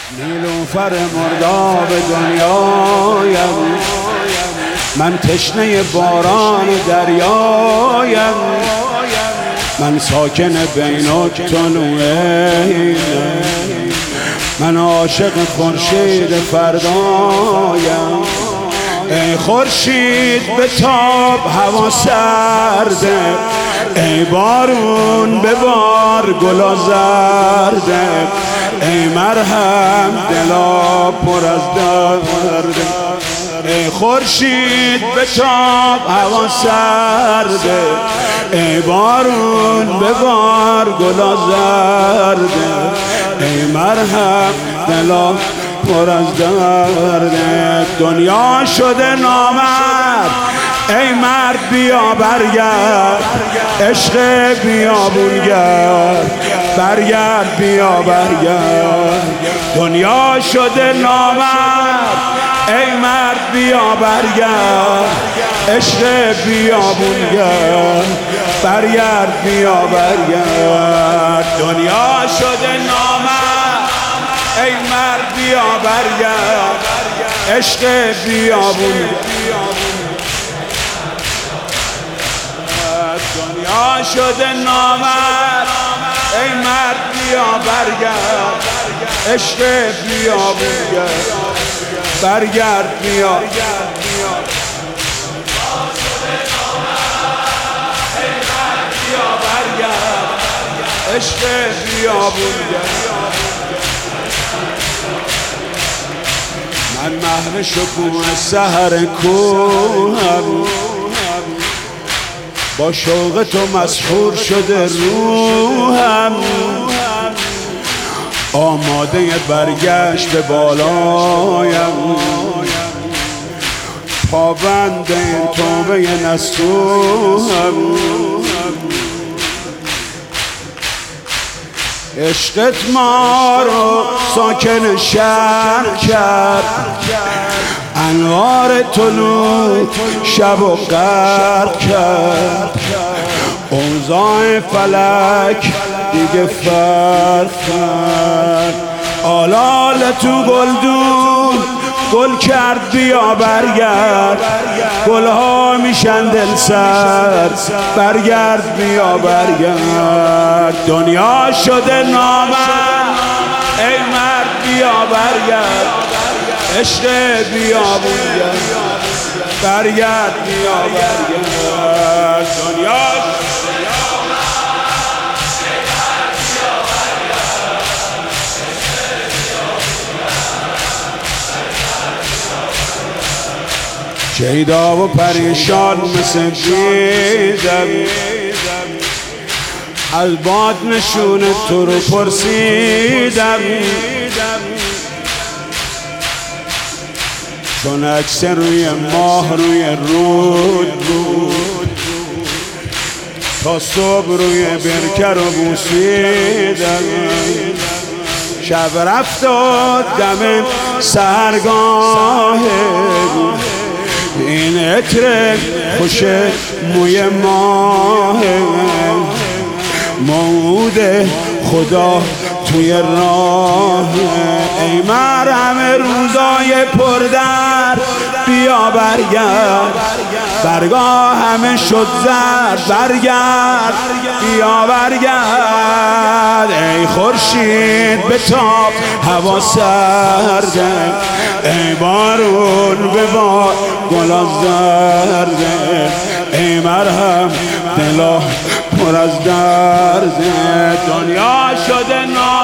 نیلوفر مرداب دنیایم، من تشنه باران دریایم، من ساکن بین الطلوعین، من عاشق خورشید فردایم. ای خورشید بتاب هوا سرده، ای بارون ببار گلا زرده، ای مرهم دلا پر از درده. ای خورشید بتاب هوا سرده، ای بارون ببار گلا زرده، ای مرهم دلا پر از درده. دنیا شده نامرد، ای مرد بیا برگرد، عشق بیابون گرد، برگرد بیا برگرد. دنیا شده نامرد، ای مرد بیا برگرد، عشق بیابون گرد، برگرد بیا برگرد. دنیا شده نامرد، ای مرد بیا برگرد، عشق بیابون گرد. دنیا شده نامرد، ای مرد بیا برگرد، عشق بیابون گرد، برگرد بیا. عشق بیابون گرد. من محو شکوه سحر کوهم، با شوق تو مسحور شده روحم، آماده برگشت به بالایم، پابند این توبه نصوحم. عشقت ما رو ساکن شهر کرد، انوار طلوع شب و غرب کرد، اوضاع فلک دیگه فرق کرد. آلال تو گلدون گل کرد، بیا برگرد، گلها میشن دل سرد، برگرد بیا برگرد. دنیا شده نامرد، ای مرد بیا برگرد، عشق بیابون گرد، برگرد بیا برگرد. دنیا شیدا و پریشان مثل بیدم، از باد نشون تو رو پرسیدم، چون عکس روی ماه روی رود بود، تا صبح روی برکه رو بوسیدم. شب رفت و دم سحرگاه، این عطر خوش موی ماه، موعود خدا توی راه. ای مرهم روزای پردر، بیا برگرد، برگاه همه شد زرد، برگرد بیا برگرد. ای خورشید بتاب هوا سرده، ای بارون ببار گلا زرده، ای مرهم دلا پر از درده. دنیا شده